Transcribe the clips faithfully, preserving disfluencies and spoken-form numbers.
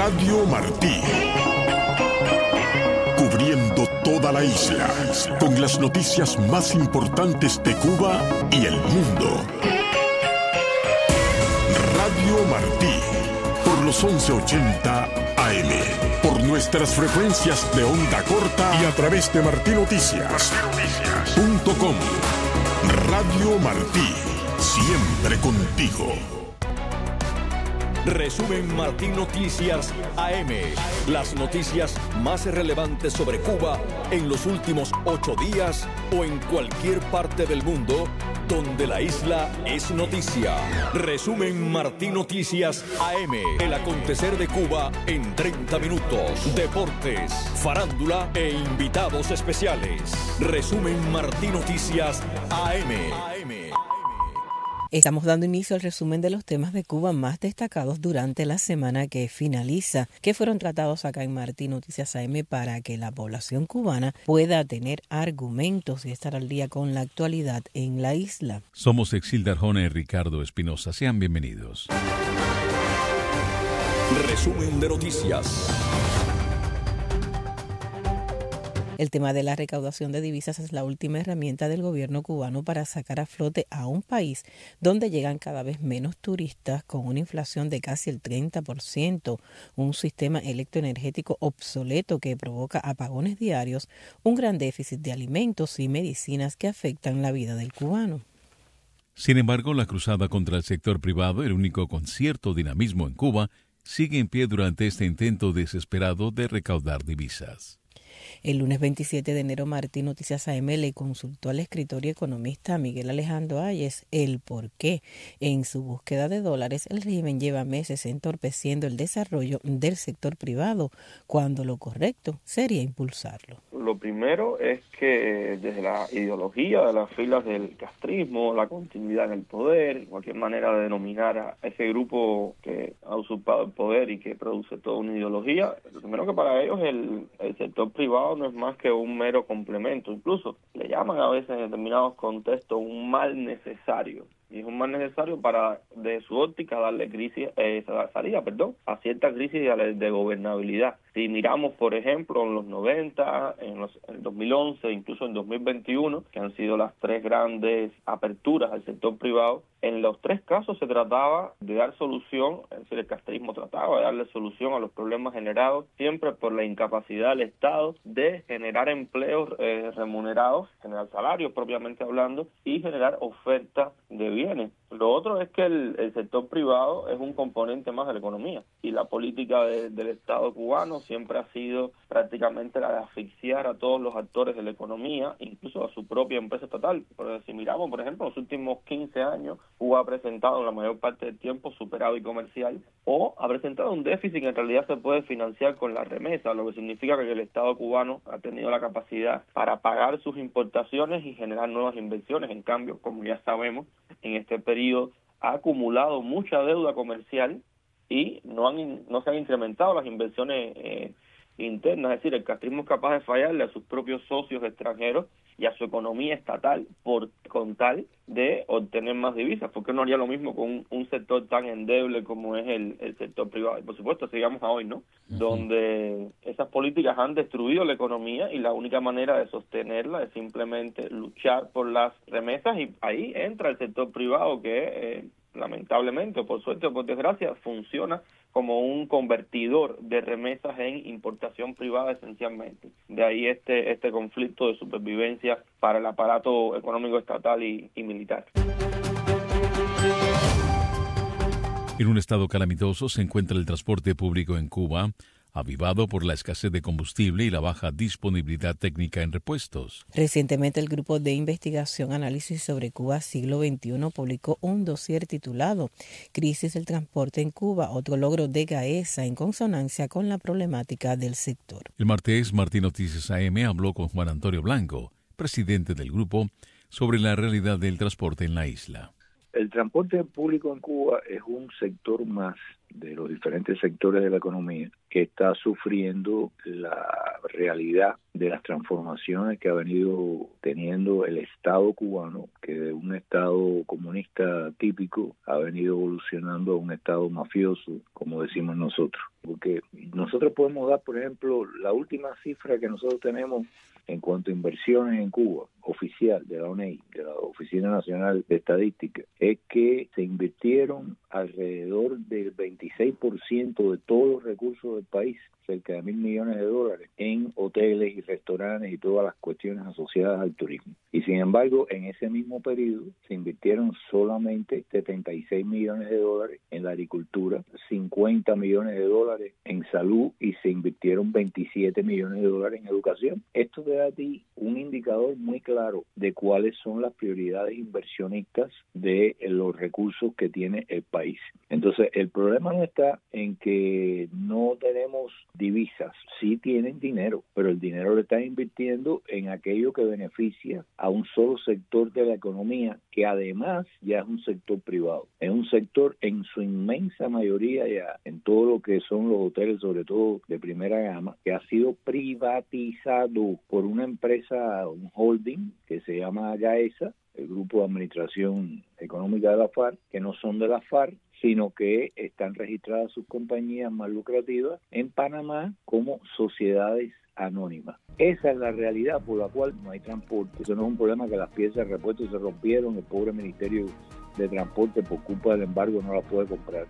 Radio Martí. Cubriendo toda la isla, con las noticias más importantes de Cuba y el mundo. Radio Martí, por los once ochenta A M, por nuestras frecuencias de onda corta y a través de martinoticias punto com. Radio Martí, siempre contigo. Resumen Martín Noticias A M. Las noticias más relevantes sobre Cuba en los últimos ocho días o en cualquier parte del mundo donde la isla es noticia. Resumen Martín Noticias A M. El acontecer de Cuba en treinta minutos. Deportes, farándula e invitados especiales. Resumen Martín Noticias A M. Estamos dando inicio al resumen de los temas de Cuba más destacados durante la semana que finaliza, que fueron tratados acá en Martín Noticias A M para que la población cubana pueda tener argumentos y estar al día con la actualidad en la isla. Somos Exilda Arjona y Ricardo Espinosa. Sean bienvenidos. Resumen de noticias. El tema de la recaudación de divisas es la última herramienta del gobierno cubano para sacar a flote a un país donde llegan cada vez menos turistas, con una inflación de casi el treinta por ciento, un sistema electroenergético obsoleto que provoca apagones diarios, un gran déficit de alimentos y medicinas que afectan la vida del cubano. Sin embargo, la cruzada contra el sector privado, el único con cierto dinamismo en Cuba, sigue en pie durante este intento desesperado de recaudar divisas. El lunes veintisiete de enero, Martín Noticias A M le consultó al escritor y economista Miguel Alejandro Ayes el por qué, en su búsqueda de dólares, el régimen lleva meses entorpeciendo el desarrollo del sector privado, cuando lo correcto sería impulsarlo. Lo primero es que desde la ideología de las filas del castrismo, la continuidad en el poder, cualquier manera de denominar a ese grupo que ha usurpado el poder y que produce toda una ideología, lo primero que para ellos el, el sector privado no es más que un mero complemento, incluso le llaman a veces en determinados contextos un mal necesario. Y es un mal necesario para, de su óptica, darle crisis, eh, salida perdón, a cierta crisis de, de gobernabilidad. Si miramos, por ejemplo, en los noventa, en, los, en el dos mil once, incluso en dos mil veintiuno, que han sido las tres grandes aperturas al sector privado, en los tres casos se trataba de dar solución, es decir, el castrismo trataba de darle solución a los problemas generados siempre por la incapacidad del Estado de generar empleos eh, remunerados, generar salarios propiamente hablando, y generar oferta de bienes. Lo otro es que el, el sector privado es un componente más de la economía, y la política de, del Estado cubano siempre ha sido prácticamente la de asfixiar a todos los actores de la economía, incluso a su propia empresa estatal. Pero si miramos, por ejemplo, los últimos quince años, Cuba ha presentado en la mayor parte del tiempo superávit comercial, o ha presentado un déficit que en realidad se puede financiar con la remesa, lo que significa que el Estado cubano ha tenido la capacidad para pagar sus importaciones y generar nuevas inversiones. En cambio, como ya sabemos, en este periodo ha acumulado mucha deuda comercial y no han no se han incrementado las inversiones eh, internas, es decir, el castrismo es capaz de fallarle a sus propios socios extranjeros y a su economía estatal por con tal de obtener más divisas. ¿Por qué no haría lo mismo con un, un sector tan endeble como es el, el sector privado? Y por supuesto, sigamos a hoy, ¿no? Uh-huh. Donde esas políticas han destruido la economía y la única manera de sostenerla es simplemente luchar por las remesas, y ahí entra el sector privado que eh, lamentablemente, o por suerte o por desgracia, funciona como un convertidor de remesas en importación privada esencialmente. De ahí este este conflicto de supervivencia para el aparato económico estatal y, y militar. En un estado calamitoso se encuentra el transporte público en Cuba, avivado por la escasez de combustible y la baja disponibilidad técnica en repuestos. Recientemente, el Grupo de Investigación Análisis sobre Cuba Siglo veintiuno publicó un dossier titulado Crisis del transporte en Cuba, otro logro de Gaesa, en consonancia con la problemática del sector. El martes, Martín Noticias A M habló con Juan Antonio Blanco, presidente del grupo, sobre la realidad del transporte en la isla. El transporte público en Cuba es un sector más de los diferentes sectores de la economía que está sufriendo la realidad de las transformaciones que ha venido teniendo el Estado cubano, que de un Estado comunista típico ha venido evolucionando a un Estado mafioso, como decimos nosotros. Porque nosotros podemos dar, por ejemplo, la última cifra que nosotros tenemos en cuanto a inversiones en Cuba, oficial de la O N E I, de la Oficina Nacional de Estadística, es que se invirtieron alrededor del veintiséis por ciento de todos los recursos del país, cerca de mil millones de dólares, en hoteles y restaurantes y todas las cuestiones asociadas al turismo. Y sin embargo, en ese mismo periodo se invirtieron solamente setenta y seis millones de dólares en la agricultura, cincuenta millones de dólares en salud y se invirtieron veintisiete millones de dólares en educación. Esto te da a ti un indicador muy claro de cuáles son las prioridades inversionistas de los recursos que tiene el país. Entonces, el problema no está en que no tenemos divisas, sí tienen dinero, pero el dinero lo están invirtiendo en aquello que beneficia a un solo sector de la economía, que además ya es un sector privado. Es un sector en su inmensa mayoría ya, en todo lo que son los hoteles, sobre todo de primera gama, que ha sido privatizado por una empresa, un holding que se llama GAESA, el Grupo de Administración Económica de la FARC, que no son de la FARC, sino que están registradas sus compañías más lucrativas en Panamá como sociedades anónimas. Esa es la realidad por la cual no hay transporte. Eso no es un problema que las piezas de repuesto se rompieron, el pobre Ministerio de Transporte por culpa del embargo no las puede comprar.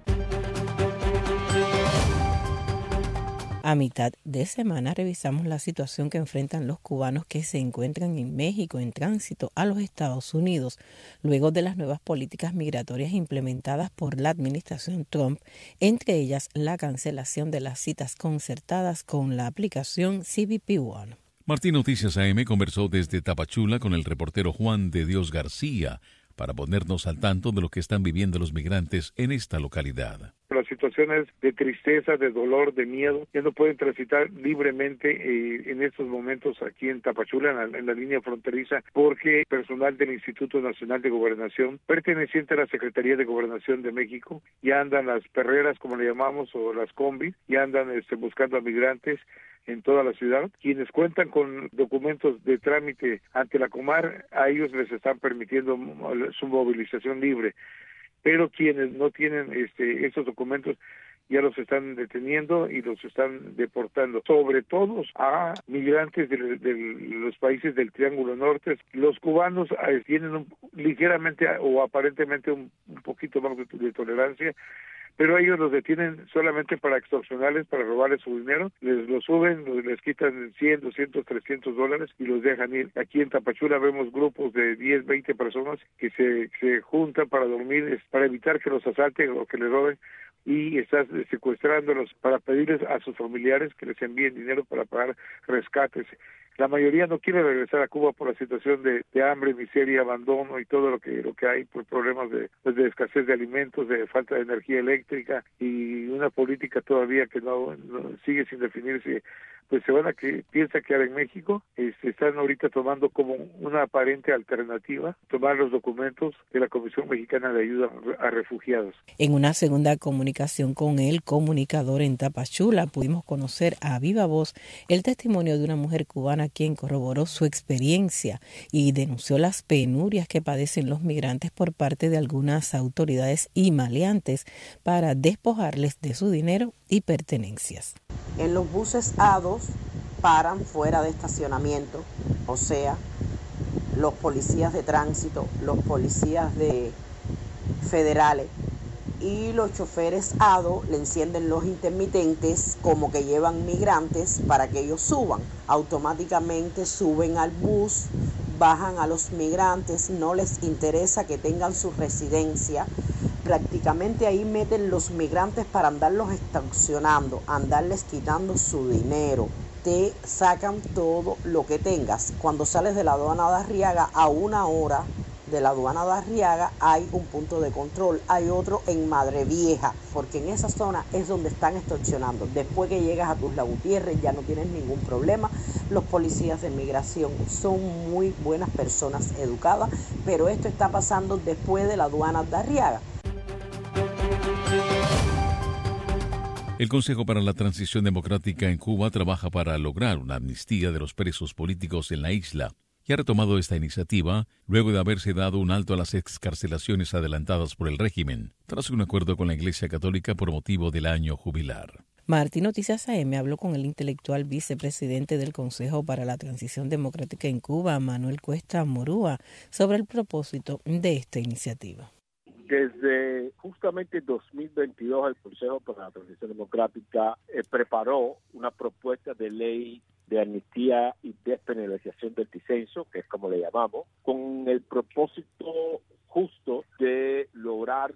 A mitad de semana revisamos la situación que enfrentan los cubanos que se encuentran en México en tránsito a los Estados Unidos, luego de las nuevas políticas migratorias implementadas por la administración Trump, entre ellas la cancelación de las citas concertadas con la aplicación C B P One. Martín Noticias A M conversó desde Tapachula con el reportero Juan de Dios García para ponernos al tanto de lo que están viviendo los migrantes en esta localidad. Las situaciones de tristeza, de dolor, de miedo, ya no pueden transitar libremente eh, en estos momentos aquí en Tapachula, en la, en la línea fronteriza, porque personal del Instituto Nacional de Gobernación, perteneciente a la Secretaría de Gobernación de México, ya andan las perreras, como le llamamos, o las combis, ya andan este, buscando a migrantes en toda la ciudad. Quienes cuentan con documentos de trámite ante la Comar, a ellos les están permitiendo su movilización libre, pero quienes no tienen este esos documentos ya los están deteniendo y los están deportando, sobre todo a migrantes de, de los países del Triángulo Norte. Los cubanos eh, tienen un, ligeramente o aparentemente un, un poquito más de, de tolerancia, pero ellos los detienen solamente para extorsionarles, para robarles su dinero, les lo suben, les quitan cien, doscientos, trescientos dólares y los dejan ir. Aquí en Tapachula vemos grupos de diez, veinte personas que se, se juntan para dormir, para evitar que los asalten o que les roben, y estás secuestrándolos para pedirles a sus familiares que les envíen dinero para pagar rescates. La mayoría no quiere regresar a Cuba por la situación de, de hambre, miseria, abandono y todo lo que lo que hay por problemas de, pues de escasez de alimentos, de falta de energía eléctrica y una política todavía que no, no sigue sin definirse. Pues se van a que piensa quedar en México, este, están ahorita tomando como una aparente alternativa tomar los documentos de la Comisión Mexicana de Ayuda a Refugiados. En una segunda comunicación con el comunicador en Tapachula pudimos conocer a viva voz el testimonio de una mujer cubana quien corroboró su experiencia y denunció las penurias que padecen los migrantes por parte de algunas autoridades y maleantes para despojarles de su dinero y pertenencias. En los buses A dos paran fuera de estacionamiento, o sea, los policías de tránsito, los policías de federales y los choferes A dos le encienden los intermitentes como que llevan migrantes para que ellos suban. Automáticamente suben al bus, bajan a los migrantes, no les interesa que tengan su residencia. Prácticamente ahí meten los migrantes para andarlos extorsionando, andarles quitando su dinero. Te sacan todo lo que tengas. Cuando sales de la aduana de Arriaga, a una hora de la aduana de Arriaga hay un punto de control, hay otro en Madre Vieja, porque en esa zona es donde están extorsionando. Después que llegas a Tuzla Gutiérrez ya no tienes ningún problema, los policías de migración son muy buenas personas educadas, pero esto está pasando después de la aduana de Arriaga. El Consejo para la Transición Democrática en Cuba trabaja para lograr una amnistía de los presos políticos en la isla y ha retomado esta iniciativa luego de haberse dado un alto a las excarcelaciones adelantadas por el régimen, tras un acuerdo con la Iglesia Católica por motivo del año jubilar. Martín Noticias A M habló con el intelectual vicepresidente del Consejo para la Transición Democrática en Cuba, Manuel Cuesta Morúa, sobre el propósito de esta iniciativa. Desde justamente dos mil veintidós el Consejo para la Transición Democrática eh, preparó una propuesta de ley de amnistía y despenalización del disenso, que es como le llamamos, con el propósito justo de lograr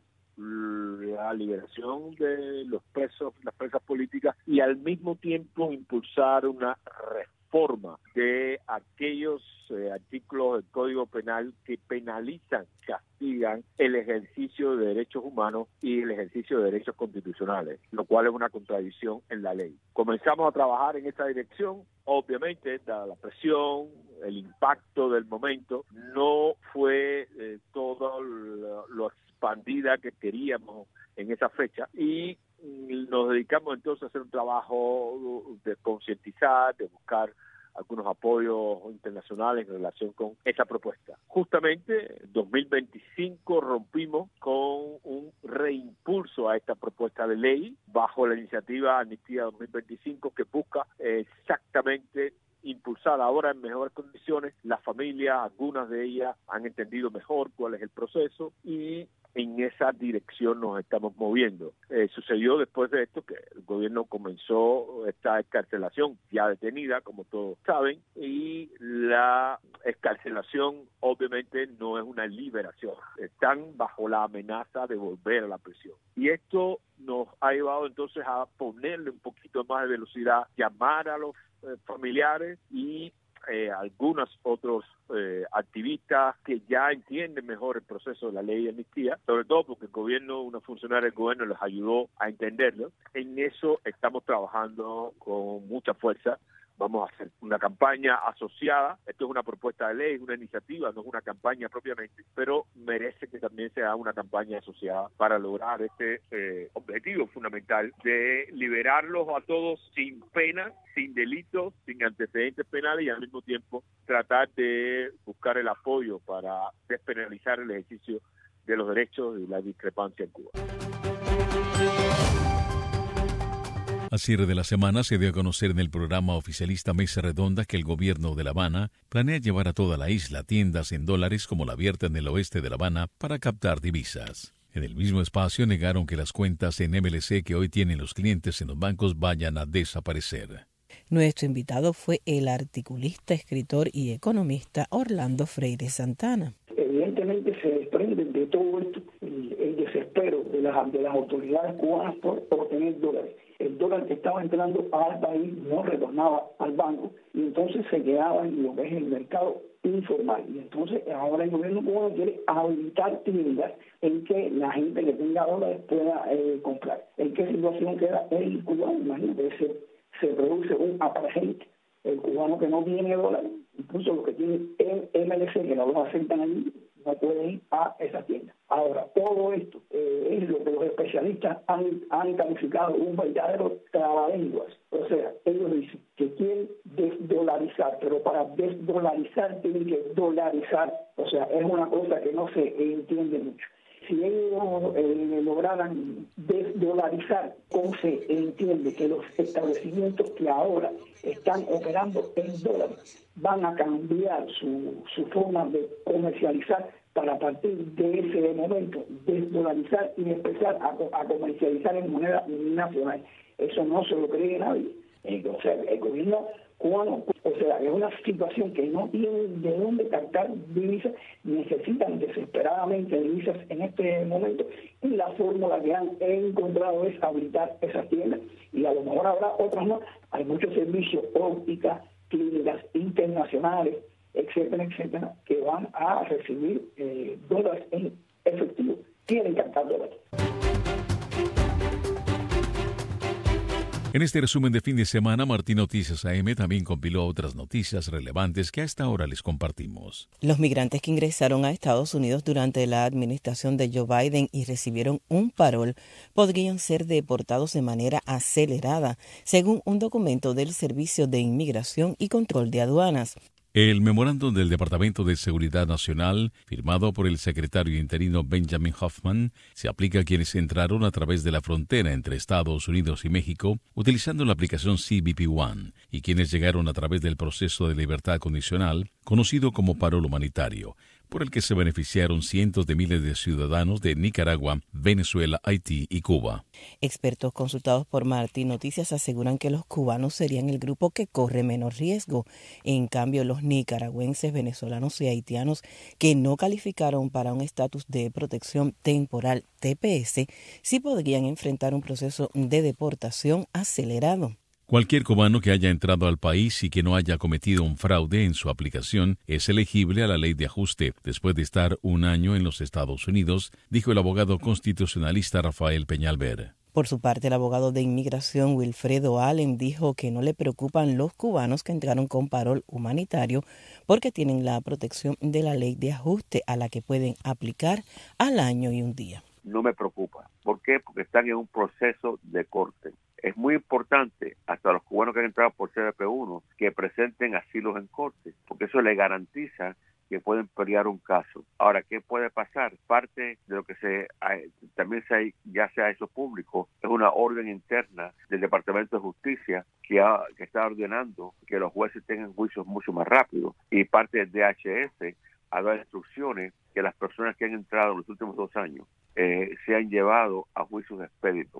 la liberación de los presos, las presas políticas, y al mismo tiempo impulsar una reforma de aquellos eh, artículos del Código Penal que penalizan, castigan el ejercicio de derechos humanos y el ejercicio de derechos constitucionales, lo cual es una contradicción en la ley. Comenzamos a trabajar en esa dirección. Obviamente, dada la presión, el impacto del momento, no fue eh, todo lo, lo expandida que queríamos en esa fecha, y nos dedicamos entonces a hacer un trabajo de concientizar, de buscar algunos apoyos internacionales en relación con esa propuesta. Justamente en dos mil veinticinco rompimos con un reimpulso a esta propuesta de ley bajo la iniciativa Amnistía dos mil veinticinco, que busca exactamente impulsar ahora en mejores condiciones. Las familias, algunas de ellas han entendido mejor cuál es el proceso, y en esa dirección nos estamos moviendo. Eh, sucedió después de esto que el gobierno comenzó esta excarcelación ya detenida, como todos saben, y la excarcelación obviamente no es una liberación. Están bajo la amenaza de volver a la prisión. Y esto nos ha llevado entonces a ponerle un poquito más de velocidad, llamar a los eh, familiares y Eh, algunos otros eh, activistas que ya entienden mejor el proceso de la ley de amnistía, sobre todo porque el gobierno, una funcionaria del gobierno les ayudó a entenderlo. En eso estamos trabajando con mucha fuerza. Vamos a hacer una campaña asociada. Esto es una propuesta de ley, una iniciativa, no es una campaña propiamente, pero merece que también sea una campaña asociada para lograr este eh, objetivo fundamental de liberarlos a todos sin pena, sin delitos, sin antecedentes penales, y al mismo tiempo tratar de buscar el apoyo para despenalizar el ejercicio de los derechos y la discrepancia en Cuba. A cierre de la semana se dio a conocer en el programa oficialista Mesa Redonda que el gobierno de La Habana planea llevar a toda la isla tiendas en dólares como la abierta en el oeste de La Habana para captar divisas. En el mismo espacio negaron que las cuentas en M L C que hoy tienen los clientes en los bancos vayan a desaparecer. Nuestro invitado fue el articulista, escritor y economista Orlando Freire Santana. Evidentemente se desprende de todo esto el, el desespero de las, de las autoridades cubanas por obtener dólares. El dólar que estaba entrando al país no retornaba al banco, y entonces se quedaba en lo que es el mercado informal. Y entonces ahora el gobierno cubano quiere habilitar tiendas en que la gente que tenga dólares pueda eh, comprar. ¿En qué situación queda el cubano? Imagínate, se, se produce un apartheid. El cubano que no tiene dólares, incluso los que tienen el M L C, que no los aceptan allí, no pueden ir a esa tienda. Ahora, todo esto eh, es lo que los especialistas han, han calificado un verdadero trabalenguas. O sea, ellos dicen que quieren desdolarizar, pero para desdolarizar tienen que dolarizar. O sea, es una cosa que no se entiende mucho. Si ellos eh, lograran desdolarizar, ¿cómo se entiende que los establecimientos que ahora están operando en dólares van a cambiar su, su forma de comercializar para a partir de ese momento desdolarizar y empezar a, a comercializar en moneda nacional? Eso no se lo cree nadie. O sea, el gobierno cubano, o sea, es una situación que no tienen de dónde captar divisas, necesitan desesperadamente divisas en este momento, y la fórmula que han encontrado es habilitar esas tiendas, y a lo mejor habrá otras más. Hay muchos servicios, ópticas, clínicas internacionales, etcétera, etcétera, que van a recibir eh, dólares en efectivo, tienen que captar dólares. En este resumen de fin de semana, Martín Noticias A M también compiló otras noticias relevantes que a esta hora les compartimos. Los migrantes que ingresaron a Estados Unidos durante la administración de Joe Biden y recibieron un parol podrían ser deportados de manera acelerada, según un documento del Servicio de Inmigración y Control de Aduanas. El memorándum del Departamento de Seguridad Nacional, firmado por el secretario interino Benjamin Hoffman, se aplica a quienes entraron a través de la frontera entre Estados Unidos y México utilizando la aplicación C B P One y quienes llegaron a través del proceso de libertad condicional, conocido como parol humanitario, por el que se beneficiaron cientos de miles de ciudadanos de Nicaragua, Venezuela, Haití y Cuba. Expertos consultados por Martín Noticias aseguran que los cubanos serían el grupo que corre menos riesgo. En cambio, los nicaragüenses, venezolanos y haitianos que no calificaron para un estatus de protección temporal T P S sí podrían enfrentar un proceso de deportación acelerado. Cualquier cubano que haya entrado al país y que no haya cometido un fraude en su aplicación es elegible a la ley de ajuste después de estar un año en los Estados Unidos, dijo el abogado constitucionalista Rafael Peñalver. Por su parte, el abogado de inmigración Wilfredo Allen dijo que no le preocupan los cubanos que entraron con parol humanitario porque tienen la protección de la ley de ajuste a la que pueden aplicar al año y un día. No me preocupa. ¿Por qué? Porque están en un proceso de corte. Es muy importante, hasta los cubanos que han entrado por C B P uno, que presenten asilos en corte, porque eso le garantiza que pueden pelear un caso. Ahora, ¿qué puede pasar? Parte de lo que se también se, ya se ha hecho público es una orden interna del Departamento de Justicia que, ha, que está ordenando que los jueces tengan juicios mucho más rápidos, y parte del D H S ha dado instrucciones que las personas que han entrado en los últimos dos años eh, se han llevado a juicios expeditos.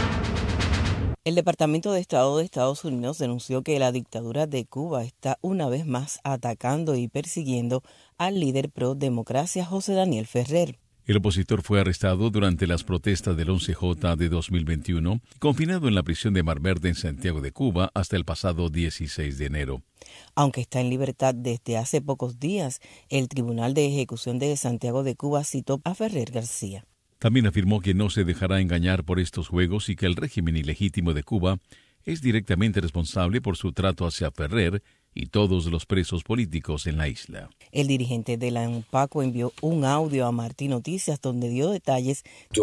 El Departamento de Estado de Estados Unidos denunció que la dictadura de Cuba está una vez más atacando y persiguiendo al líder pro democracia José Daniel Ferrer. El opositor fue arrestado durante las protestas del once J de dos mil veintiuno y confinado en la prisión de Mar Verde en Santiago de Cuba hasta el pasado dieciséis de enero. Aunque está en libertad desde hace pocos días, el Tribunal de Ejecución de Santiago de Cuba citó a Ferrer García. También afirmó que no se dejará engañar por estos juegos y que el régimen ilegítimo de Cuba es directamente responsable por su trato hacia Ferrer y todos los presos políticos en la isla. El dirigente de la UNPACO envió un audio a Martín Noticias donde dio detalles.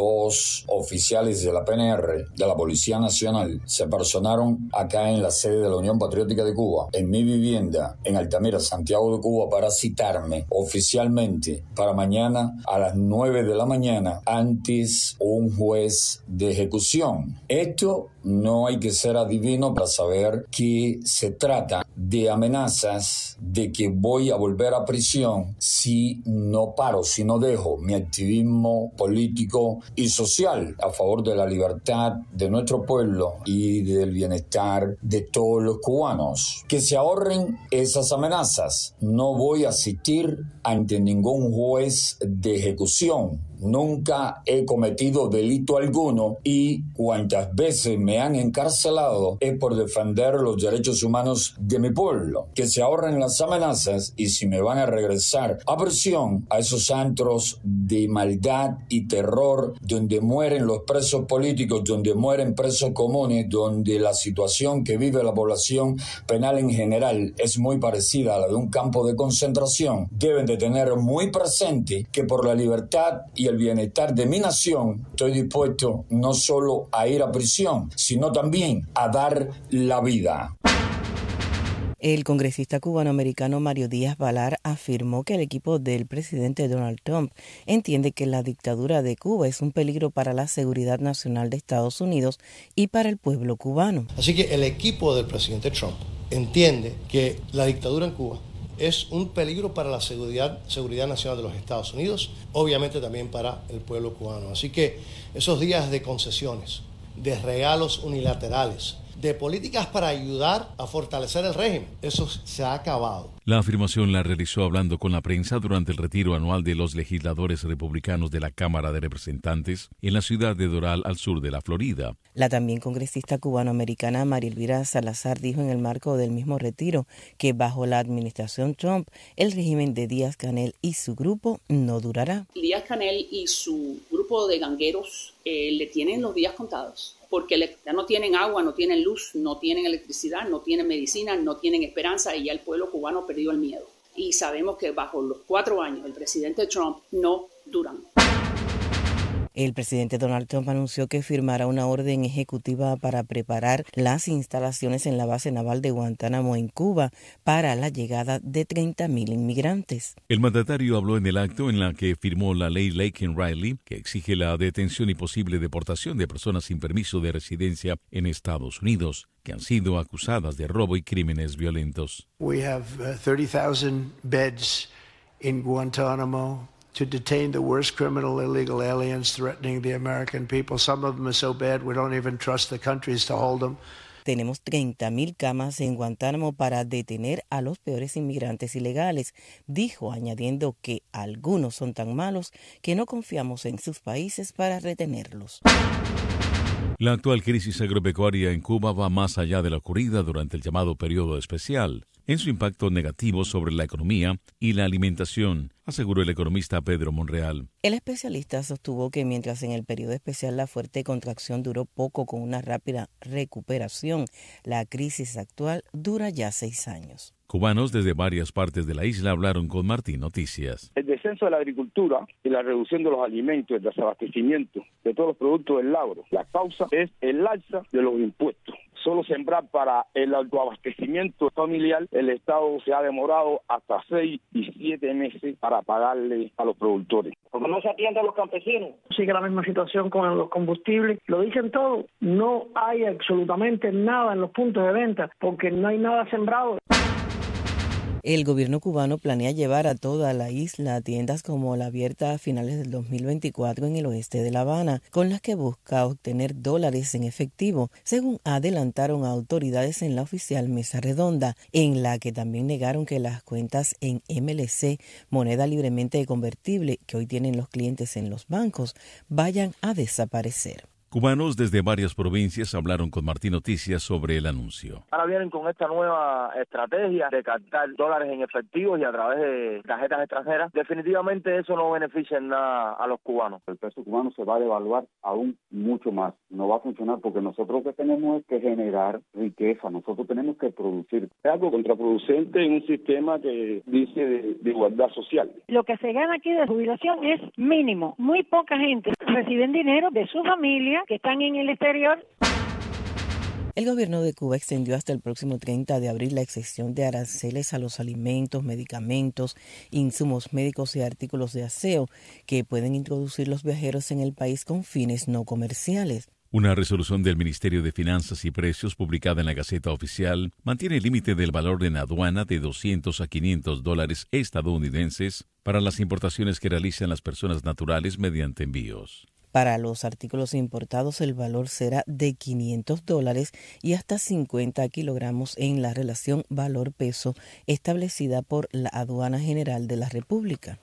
Dos oficiales de la P N R, de la Policía Nacional, se personaron acá en la sede de la Unión Patriótica de Cuba, en mi vivienda, en Altamira, Santiago de Cuba, para citarme oficialmente para mañana a las nueve de la mañana antes un juez de ejecución. Esto no hay que ser adivino para saber que se trata de amenazas de que voy a volver a prisión si no paro, si no dejo mi activismo político y social a favor de la libertad de nuestro pueblo y del bienestar de todos los cubanos. Que se ahorren esas amenazas. No voy a asistir ante ningún juez de ejecución. Nunca he cometido delito alguno y cuantas veces me han encarcelado es por defender los derechos humanos de mi pueblo. Que se ahorren las amenazas y si me van a regresar a prisión, a esos antros de maldad y terror donde mueren los presos políticos, donde mueren presos comunes, donde la situación que vive la población penal en general es muy parecida a la de un campo de concentración, deben de tener muy presente que por la libertad y el bienestar de mi nación estoy dispuesto no solo a ir a prisión, sino también a dar la vida. El congresista cubanoamericano Mario Díaz Balar afirmó que el equipo del presidente Donald Trump entiende que la dictadura de Cuba es un peligro para la seguridad nacional de Estados Unidos y para el pueblo cubano. Así que el equipo del presidente Trump entiende que la dictadura en Cuba es un peligro para la seguridad, seguridad nacional de los Estados Unidos, obviamente también para el pueblo cubano. Así que esos días de concesiones, de regalos unilaterales, de políticas para ayudar a fortalecer el régimen, eso se ha acabado. La afirmación la realizó hablando con la prensa durante el retiro anual de los legisladores republicanos de la Cámara de Representantes en la ciudad de Doral, al sur de la Florida. La también congresista cubanoamericana María Elvira Salazar dijo en el marco del mismo retiro que bajo la administración Trump, el régimen de Díaz-Canel y su grupo no durará. Díaz-Canel y su grupo grupo de gangueros eh, le tienen los días contados, porque le, ya no tienen agua, no tienen luz, no tienen electricidad, no tienen medicina, no tienen esperanza, y ya el pueblo cubano perdió el miedo. Y sabemos que bajo los cuatro años del presidente Trump no duran. El presidente Donald Trump anunció que firmará una orden ejecutiva para preparar las instalaciones en la base naval de Guantánamo en Cuba para la llegada de treinta mil inmigrantes. El mandatario habló en el acto en la que firmó la ley Laken-Riley, que exige la detención y posible deportación de personas sin permiso de residencia en Estados Unidos, que han sido acusadas de robo y crímenes violentos. We have uh, thirty thousand beds in Guantánamo to detain the worst criminal illegal aliens threatening the American people. Some of them are so bad we don't even trust the countries to hold them. Tenemos treinta mil camas en Guantánamo para detener a los peores inmigrantes ilegales, dijo, añadiendo que algunos son tan malos que no confiamos en sus países para retenerlos. La actual crisis agropecuaria en Cuba va más allá de la ocurrida durante el llamado periodo especial, en su impacto negativo sobre la economía y la alimentación, aseguró el economista Pedro Monreal. El especialista sostuvo que mientras en el periodo especial la fuerte contracción duró poco con una rápida recuperación, la crisis actual dura ya seis años. Cubanos desde varias partes de la isla hablaron con Martín Noticias. El descenso de la agricultura y la reducción de los alimentos, el desabastecimiento de todos los productos del agro. La causa es el alza de los impuestos. Solo sembrar para el autoabastecimiento familiar, el Estado se ha demorado hasta seis y siete meses para pagarle a los productores. Porque no se atiende a los campesinos. Sigue la misma situación con los combustibles. Lo dicen todo. No hay absolutamente nada en los puntos de venta porque no hay nada sembrado. El gobierno cubano planea llevar a toda la isla tiendas como la abierta a finales del dos mil veinticuatro en el oeste de La Habana, con las que busca obtener dólares en efectivo, según adelantaron autoridades en la oficial mesa redonda, en la que también negaron que las cuentas en M L C, moneda libremente convertible que hoy tienen los clientes en los bancos, vayan a desaparecer. Cubanos desde varias provincias hablaron con Martín Noticias sobre el anuncio. Ahora vienen con esta nueva estrategia de captar dólares en efectivo y a través de tarjetas extranjeras. Definitivamente eso no beneficia en nada a los cubanos. El peso cubano se va a devaluar aún mucho más. No va a funcionar porque nosotros lo que tenemos es que generar riqueza. Nosotros tenemos que producir. Es algo contraproducente en un sistema que dice de, de igualdad social. Lo que se gana aquí de jubilación es mínimo. Muy poca gente recibe dinero de su familia que están en el exterior. El gobierno de Cuba extendió hasta el próximo treinta de abril la exención de aranceles a los alimentos, medicamentos, insumos médicos y artículos de aseo que pueden introducir los viajeros en el país con fines no comerciales. Una resolución del Ministerio de Finanzas y Precios publicada en la Gaceta Oficial mantiene el límite del valor en aduana de doscientos a quinientos dólares estadounidenses para las importaciones que realizan las personas naturales mediante envíos. Para los artículos importados el valor será de quinientos dólares y hasta cincuenta kilogramos en la relación valor-peso establecida por la Aduana General de la República.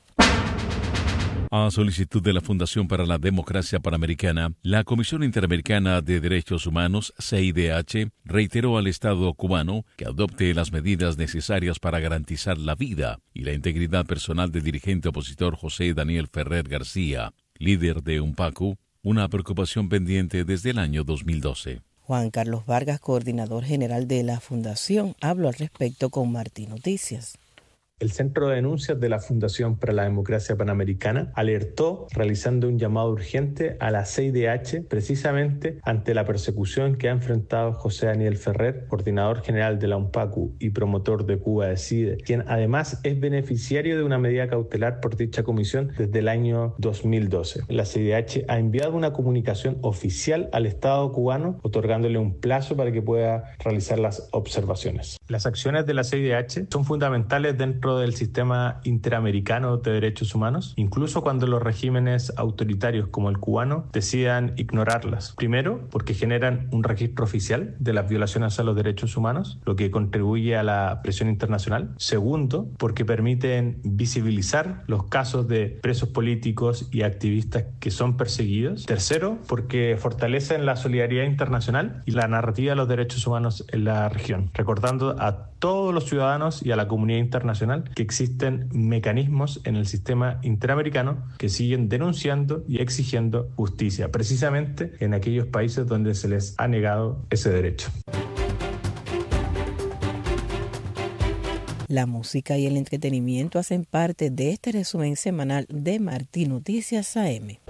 A solicitud de la Fundación para la Democracia Panamericana, la Comisión Interamericana de Derechos Humanos, C I D H, reiteró al Estado cubano que adopte las medidas necesarias para garantizar la vida y la integridad personal del dirigente opositor José Daniel Ferrer García, líder de UNPACU, una preocupación pendiente desde el año dos mil doce. Juan Carlos Vargas, coordinador general de la Fundación, habló al respecto con Martín Noticias. El Centro de Denuncias de la Fundación para la Democracia Panamericana alertó realizando un llamado urgente a la C I D H precisamente ante la persecución que ha enfrentado José Daniel Ferrer, coordinador general de la UNPACU y promotor de Cuba Decide, quien además es beneficiario de una medida cautelar por dicha comisión desde el año dos mil doce. La C I D H ha enviado una comunicación oficial al Estado cubano otorgándole un plazo para que pueda realizar las observaciones. Las acciones de la C I D H son fundamentales dentro del sistema interamericano de derechos humanos, incluso cuando los regímenes autoritarios como el cubano decidan ignorarlas. Primero, porque generan un registro oficial de las violaciones a los derechos humanos, lo que contribuye a la presión internacional. Segundo, porque permiten visibilizar los casos de presos políticos y activistas que son perseguidos. Tercero, porque fortalecen la solidaridad internacional y la narrativa de los derechos humanos en la región, recordando a todos los ciudadanos y a la comunidad internacional que existen mecanismos en el sistema interamericano que siguen denunciando y exigiendo justicia, precisamente en aquellos países donde se les ha negado ese derecho. La música y el entretenimiento hacen parte de este resumen semanal de Martín Noticias A M.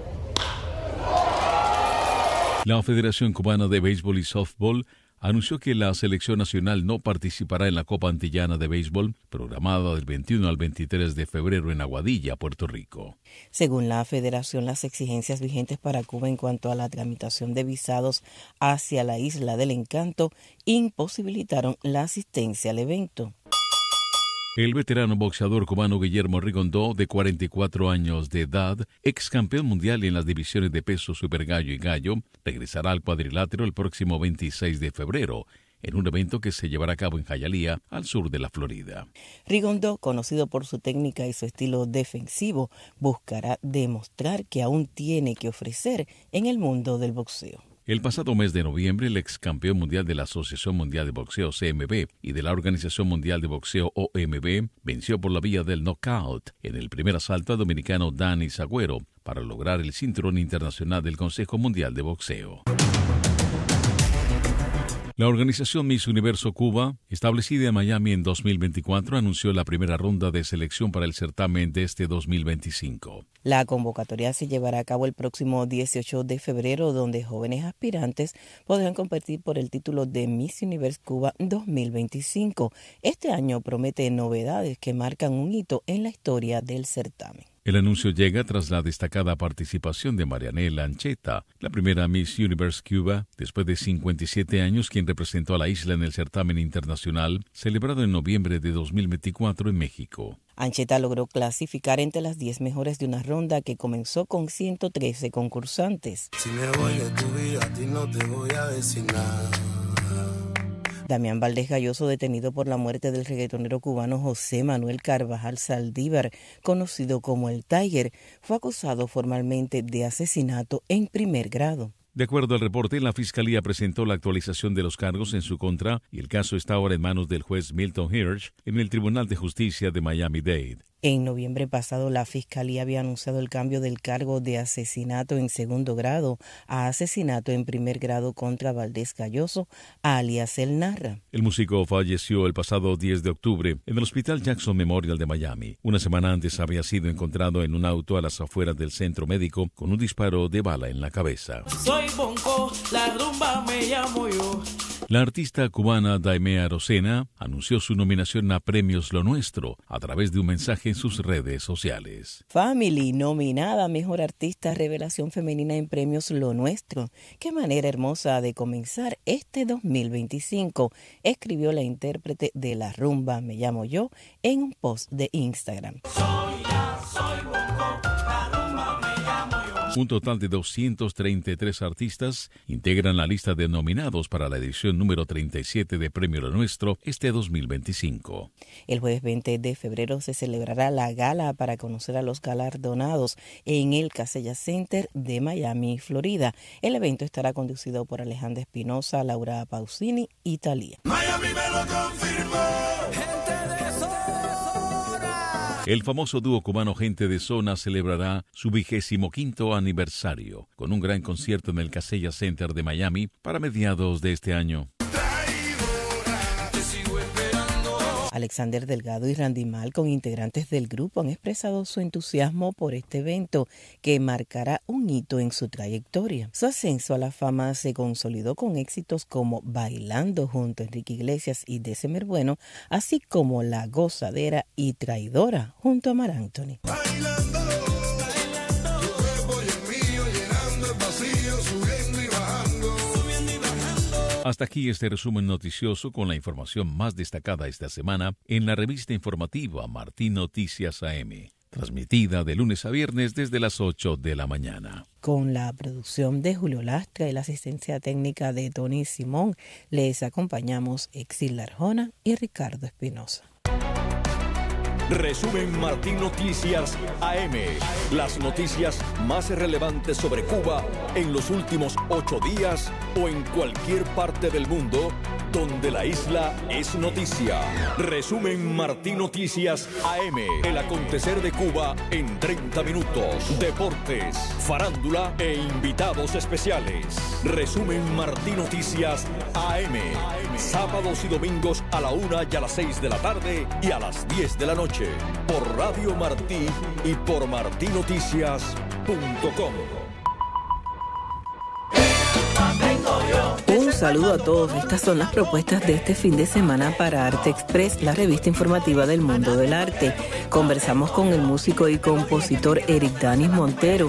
La Federación Cubana de Béisbol y Softball anunció que la selección nacional no participará en la Copa Antillana de Béisbol, programada del veintiuno al veintitrés de febrero en Aguadilla, Puerto Rico. Según la Federación, las exigencias vigentes para Cuba en cuanto a la tramitación de visados hacia la Isla del Encanto imposibilitaron la asistencia al evento. El veterano boxeador cubano Guillermo Rigondó, de cuarenta y cuatro años de edad, ex campeón mundial en las divisiones de peso supergallo y gallo, regresará al cuadrilátero el próximo veintiséis de febrero, en un evento que se llevará a cabo en Hialeah, al sur de la Florida. Rigondó, conocido por su técnica y su estilo defensivo, buscará demostrar que aún tiene que ofrecer en el mundo del boxeo. El pasado mes de noviembre, el ex campeón mundial de la Asociación Mundial de Boxeo C M B y de la Organización Mundial de Boxeo O M B venció por la vía del knockout en el primer asalto al dominicano Danny Sagüero para lograr el cinturón internacional del Consejo Mundial de Boxeo. La organización Miss Universo Cuba, establecida en Miami en dos mil veinticuatro, anunció la primera ronda de selección para el certamen de este dos mil veinticinco. La convocatoria se llevará a cabo el próximo dieciocho de febrero, donde jóvenes aspirantes podrán competir por el título de Miss Universo Cuba dos mil veinticinco. Este año promete novedades que marcan un hito en la historia del certamen. El anuncio llega tras la destacada participación de Marianela Ancheta, la primera Miss Universe Cuba, después de cincuenta y siete años, quien representó a la isla en el certamen internacional celebrado en noviembre de dos mil veinticuatro en México. Ancheta logró clasificar entre las diez mejores de una ronda que comenzó con ciento trece concursantes. Si me voy de tu vida, a ti no te voy a decir nada. Damián Valdés Galloso, detenido por la muerte del reggaetonero cubano José Manuel Carvajal Saldívar, conocido como el Tiger, fue acusado formalmente de asesinato en primer grado. De acuerdo al reporte, la Fiscalía presentó la actualización de los cargos en su contra y el caso está ahora en manos del juez Milton Hirsch en el Tribunal de Justicia de Miami-Dade. En noviembre pasado, la Fiscalía había anunciado el cambio del cargo de asesinato en segundo grado a asesinato en primer grado contra Valdés Galloso, alias El Narra. El músico falleció el pasado diez de octubre en el Hospital Jackson Memorial de Miami. Una semana antes había sido encontrado en un auto a las afueras del centro médico con un disparo de bala en la cabeza. Soy Bonco, la rumba me llamo yo. La artista cubana Daimea Rosena anunció su nominación a Premios Lo Nuestro a través de un mensaje en sus redes sociales. Family, nominada a Mejor Artista Revelación Femenina en Premios Lo Nuestro. Qué manera hermosa de comenzar este dos mil veinticinco, escribió la intérprete de La Rumba Me Llamo Yo en un post de Instagram. Soy ya, soy Bonco, la rumba me llamo yo. Un total de doscientos treinta y tres artistas integran la lista de nominados para la edición número treinta y siete de Premio Lo Nuestro este dos mil veinticinco. El jueves veinte de febrero se celebrará la gala para conocer a los galardonados en el Casella Center de Miami, Florida. El evento estará conducido por Alejandra Espinosa, Laura Pausini y Thalía. Miami me lo confirmó. Gente de Zona. El famoso dúo cubano Gente de Zona celebrará su vigésimo quinto aniversario con un gran concierto en el Casella Center de Miami para mediados de este año. Alexander Delgado y Randy Malcolm, integrantes del grupo, han expresado su entusiasmo por este evento que marcará un hito en su trayectoria. Su ascenso a la fama se consolidó con éxitos como Bailando junto a Enrique Iglesias y December Bueno, así como La Gozadera y Traidora junto a Mar Anthony. Bailando, bailando, tu cuerpo y el mío llenando el vacío, subiendo y bajando, subiendo y bajando. Hasta aquí este resumen noticioso con la información más destacada esta semana en la revista informativa Martín Noticias A M, transmitida de lunes a viernes desde las ocho de la mañana. Con la producción de Julio Lastra y la asistencia técnica de Tony Simón, les acompañamos Exil Arjona y Ricardo Espinosa. Resumen Martín Noticias A M. Las noticias más relevantes sobre Cuba en los últimos ocho días o en cualquier parte del mundo donde la isla es noticia. Resumen Martí Noticias A M. El acontecer de Cuba en treinta minutos. Deportes, farándula e invitados especiales. Resumen Martí Noticias A M. Sábados y domingos a la una y a las seis de la tarde y a las diez de la noche. Por Radio Martí y por martí noticias punto com. Un saludo a todos. Estas son las propuestas de este fin de semana para Arte Express, la revista informativa del mundo del arte. Conversamos con el músico y compositor Eric Danis Montero